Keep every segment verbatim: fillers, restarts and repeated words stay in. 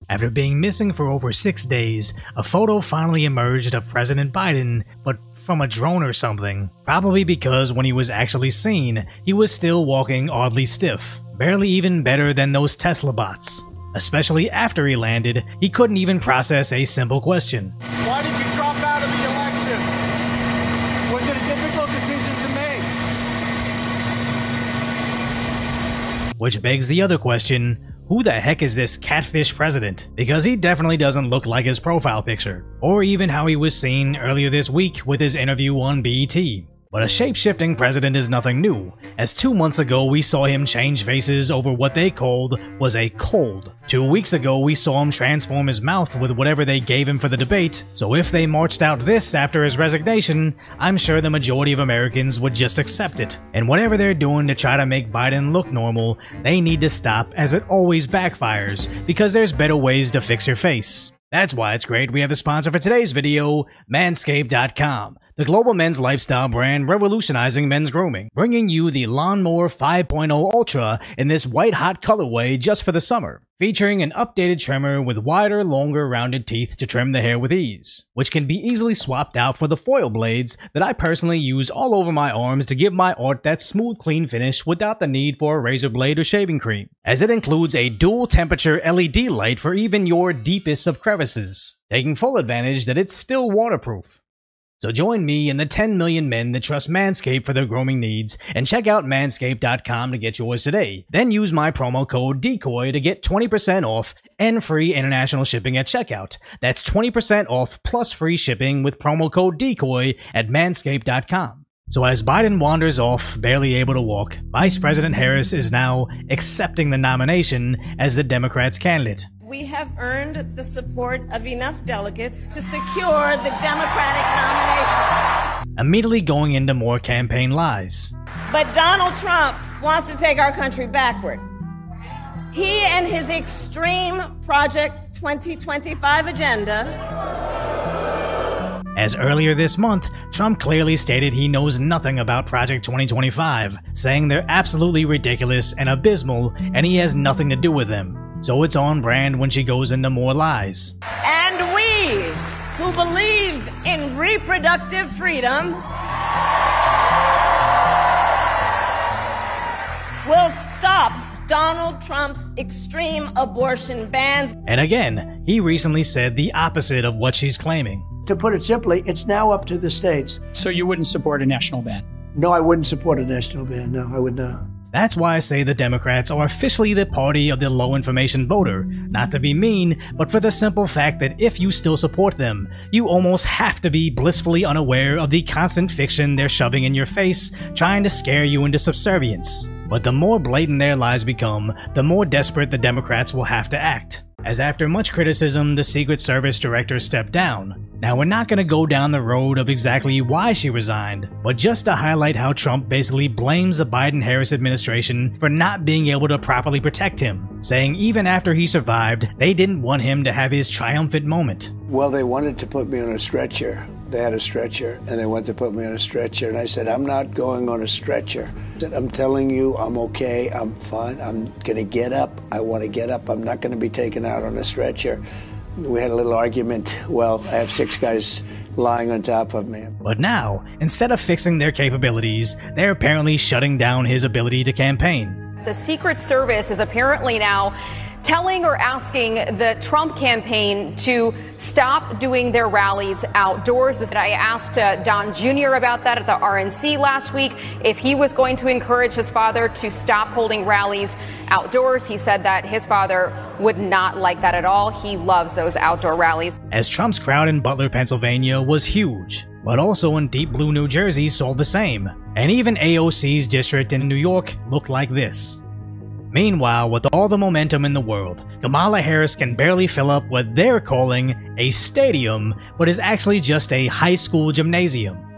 After being missing for over six days, a photo finally emerged of President Biden, but from a drone or something. Probably because when he was actually seen, he was still walking oddly stiff, barely even better than those Tesla bots. Especially after he landed, he couldn't even process a simple question. Why did you drop out of the election? Was it a difficult decision to make? Which begs the other question, who the heck is this catfish president? Because he definitely doesn't look like his profile picture, or even how he was seen earlier this week with his interview on B E T. But a shape-shifting president is nothing new, as two months ago we saw him change faces over what they called was a cold. Two weeks ago we saw him transform his mouth with whatever they gave him for the debate, so if they marched out this after his resignation, I'm sure the majority of Americans would just accept it. And whatever they're doing to try to make Biden look normal, they need to stop, as it always backfires, because there's better ways to fix your face. That's why it's great we have the sponsor for today's video, manscaped dot com. The global men's lifestyle brand revolutionizing men's grooming, bringing you the Lawnmower five point oh Ultra in this white-hot colorway just for the summer, featuring an updated trimmer with wider, longer, rounded teeth to trim the hair with ease, which can be easily swapped out for the foil blades that I personally use all over my arms to give my art that smooth, clean finish without the need for a razor blade or shaving cream, as it includes a dual-temperature L E D light for even your deepest of crevices, taking full advantage that it's still waterproof. So join me and the ten million men that trust Manscaped for their grooming needs and check out manscaped dot com to get yours today. Then use my promo code DECOY to get twenty percent off and free international shipping at checkout. That's twenty percent off plus free shipping with promo code DECOY at manscaped dot com. So as Biden wanders off, barely able to walk, Vice President Harris is now accepting the nomination as the Democrats' candidate. We have earned the support of enough delegates to secure the Democratic nomination. Immediately going into more campaign lies. But Donald Trump wants to take our country backward. He and his extreme Project twenty twenty-five agenda. As earlier this month, Trump clearly stated he knows nothing about Project twenty twenty-five, saying they're absolutely ridiculous and abysmal and he has nothing to do with them. So it's on brand when she goes into more lies. And we, who believe in reproductive freedom, will stop Donald Trump's extreme abortion bans. And again, he recently said the opposite of what she's claiming. To put it simply, it's now up to the states. So you wouldn't support a national ban? No, I wouldn't support a national ban. No, I would not. That's why I say the Democrats are officially the party of the low-information voter. Not to be mean, but for the simple fact that if you still support them, you almost have to be blissfully unaware of the constant fiction they're shoving in your face, trying to scare you into subservience. But the more blatant their lies become, the more desperate the Democrats will have to act. As after much criticism, the Secret Service director stepped down. Now, we're not going to go down the road of exactly why she resigned, but just to highlight how Trump basically blames the Biden-Harris administration for not being able to properly protect him, saying even after he survived, they didn't want him to have his triumphant moment. Well, they wanted to put me on a stretcher. They had a stretcher, and they wanted to put me on a stretcher, and I said, I'm not going on a stretcher. I said, I'm telling you, I'm okay, I'm fine, I'm going to get up, I want to get up, I'm not going to be taken out on a stretcher. We had a little argument. Well, I have six guys lying on top of me. But now, instead of fixing their capabilities, they're apparently shutting down his ability to campaign. The Secret Service is apparently now telling or asking the Trump campaign to stop doing their rallies outdoors. I asked uh, Don Junior about that at the R N C last week, if he was going to encourage his father to stop holding rallies outdoors. He said that his father would not like that at all. He loves those outdoor rallies. As Trump's crowd in Butler, Pennsylvania was huge, but also in Deep Blue, New Jersey saw the same. And even A O C's district in New York looked like this. Meanwhile, with all the momentum in the world, Kamala Harris can barely fill up what they're calling a stadium, but is actually just a high school gymnasium.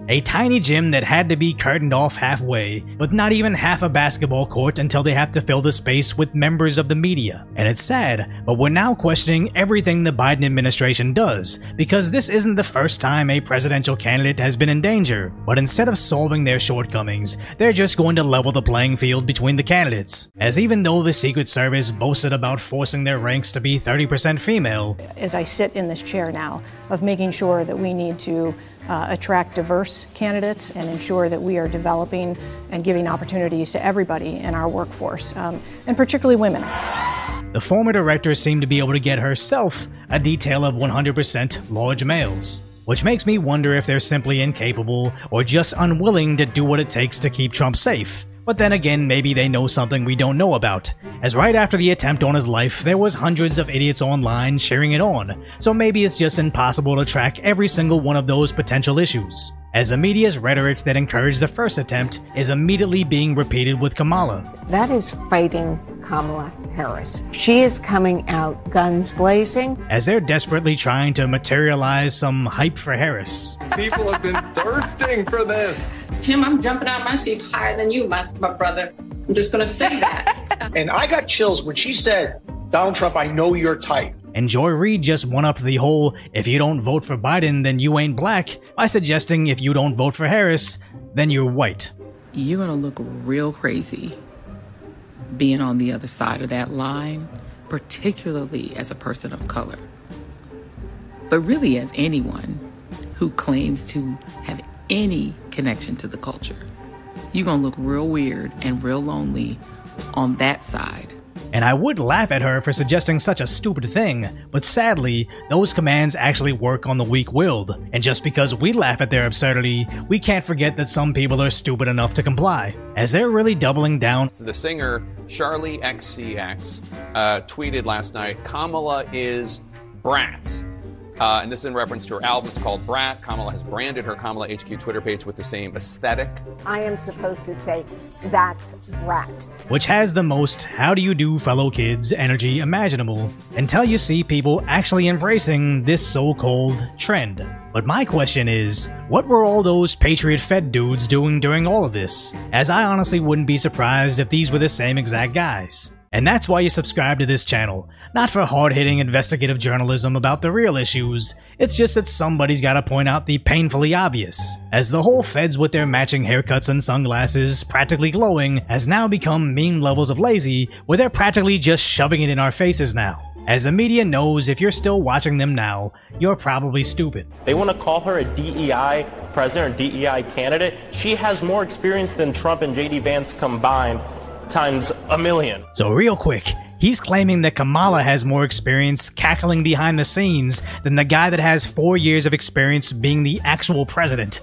A tiny gym that had to be curtained off halfway, with not even half a basketball court until they have to fill the space with members of the media. And it's sad, but we're now questioning everything the Biden administration does, because this isn't the first time a presidential candidate has been in danger. But instead of solving their shortcomings, they're just going to level the playing field between the candidates. As even though the Secret Service boasted about forcing their ranks to be thirty percent female, as I sit in this chair now, of making sure that we need to uh, attract diverse candidates and ensure that we are developing and giving opportunities to everybody in our workforce, um, and particularly women. The former director seemed to be able to get herself a detail of one hundred percent large males, which makes me wonder if they're simply incapable or just unwilling to do what it takes to keep Trump safe. But then again, maybe they know something we don't know about, as right after the attempt on his life, there was hundreds of idiots online cheering it on, so maybe it's just impossible to track every single one of those potential issues, as the media's rhetoric that encouraged the first attempt is immediately being repeated with Kamala. That is fighting Kamala Harris. She is coming out guns blazing, as they're desperately trying to materialize some hype for Harris. People have been thirsting for this. Tim, I'm jumping out my seat higher than you, my, my brother. I'm just going to say that. And I got chills when she said, Donald Trump, I know your type. And Joy Reid just one-upped the whole, if you don't vote for Biden, then you ain't black, by suggesting if you don't vote for Harris, then you're white. You're going to look real crazy being on the other side of that line, particularly as a person of color. But really as anyone who claims to have any connection to the culture. You're gonna look real weird and real lonely on that side. And I would laugh at her for suggesting such a stupid thing, but sadly, those commands actually work on the weak-willed, and just because we laugh at their absurdity, we can't forget that some people are stupid enough to comply, as they're really doubling down. The singer Charli X C X uh, tweeted last night, Kamala is brat. Uh, and this is in reference to her album. It's called Brat. Kamala has branded her Kamala H Q Twitter page with the same aesthetic. I am supposed to say, that's brat. Which has the most how do you do fellow kids energy imaginable, until you see people actually embracing this so-called trend. But my question is, what were all those Patriot Fed dudes doing during all of this? As I honestly wouldn't be surprised if these were the same exact guys. And that's why you subscribe to this channel, not for hard-hitting investigative journalism about the real issues, it's just that somebody's gotta point out the painfully obvious, as the whole feds with their matching haircuts and sunglasses practically glowing has now become meme levels of lazy, where they're practically just shoving it in our faces now. As the media knows, if you're still watching them now, you're probably stupid. They want to call her a D E I president or D E I candidate. She has more experience than Trump and J D Vance combined, times a million. So real quick, he's claiming that Kamala has more experience cackling behind the scenes than the guy that has four years of experience being the actual president.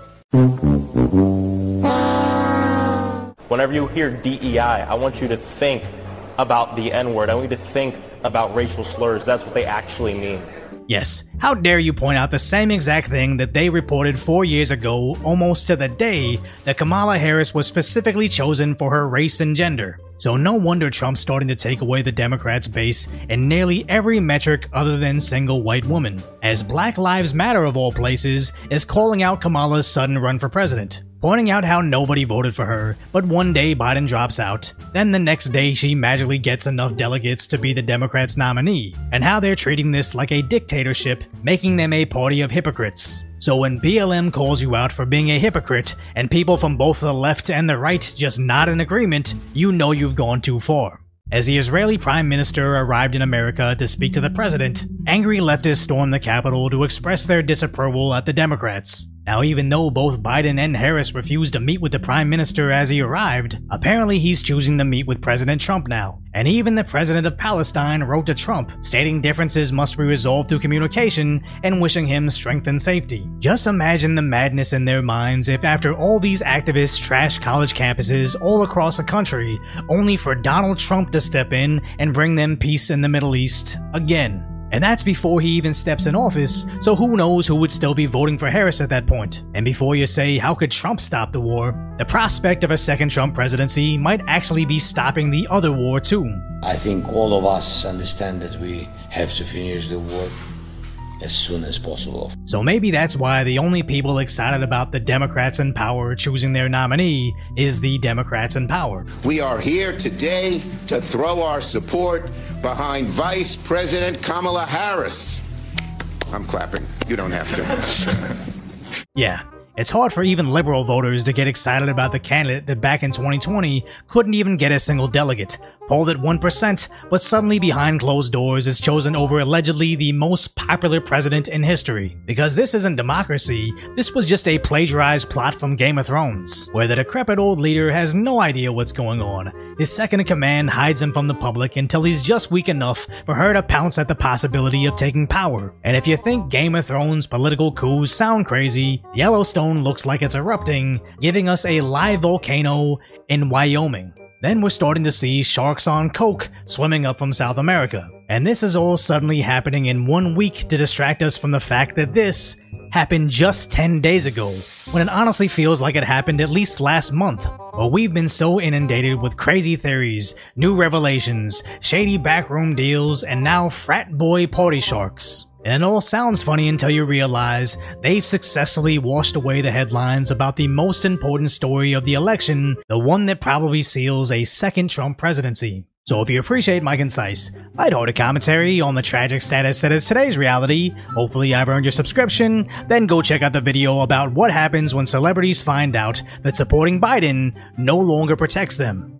Whenever you hear D E I, I want you to think about the N-word. I want you to think about racial slurs. That's what they actually mean. Yes, how dare you point out the same exact thing that they reported four years ago, almost to the day, that Kamala Harris was specifically chosen for her race and gender. So no wonder Trump's starting to take away the Democrats' base in nearly every metric other than single white woman, as Black Lives Matter of all places is calling out Kamala's sudden run for president, pointing out how nobody voted for her, but one day Biden drops out, then the next day she magically gets enough delegates to be the Democrats' nominee, and how they're treating this like a dictatorship, making them a party of hypocrites. So when B L M calls you out for being a hypocrite, and people from both the left and the right just nod in agreement, you know you've gone too far. As the Israeli Prime Minister arrived in America to speak to the president, angry leftists stormed the Capitol to express their disapproval at the Democrats. Now, even though both Biden and Harris refused to meet with the Prime Minister as he arrived, apparently he's choosing to meet with President Trump now. And even the President of Palestine wrote to Trump, stating differences must be resolved through communication and wishing him strength and safety. Just imagine the madness in their minds if after all these activists trash college campuses all across the country, only for Donald Trump to step in and bring them peace in the Middle East again. And that's before he even steps in office, so who knows who would still be voting for Harris at that point. And before you say, how could Trump stop the war? The prospect of a second Trump presidency might actually be stopping the other war too. I think all of us understand that we have to finish the war. as soon as possible. So maybe that's why the only people excited about the Democrats in power choosing their nominee is the Democrats in power. We are here today to throw our support behind Vice President Kamala Harris. I'm clapping. You don't have to. Yeah. It's hard for even liberal voters to get excited about the candidate that back in twenty twenty couldn't even get a single delegate, polled at one percent, but suddenly behind closed doors is chosen over allegedly the most popular president in history. Because this isn't democracy, this was just a plagiarized plot from Game of Thrones, where the decrepit old leader has no idea what's going on. His second-in-command hides him from the public until he's just weak enough for her to pounce at the possibility of taking power. And if you think Game of Thrones political coups sound crazy, Yellowstone looks like it's erupting, giving us a live volcano in Wyoming. Then we're starting to see sharks on coke swimming up from South America. And this is all suddenly happening in one week to distract us from the fact that this happened just ten days ago, when it honestly feels like it happened at least last month. But we've been so inundated with crazy theories, new revelations, shady backroom deals, and now frat boy party sharks. And it all sounds funny until you realize they've successfully washed away the headlines about the most important story of the election, the one that probably seals a second Trump presidency. So if you appreciate my concise, lighthearted commentary on the tragic status that is today's reality, hopefully I've earned your subscription, then go check out the video about what happens when celebrities find out that supporting Biden no longer protects them.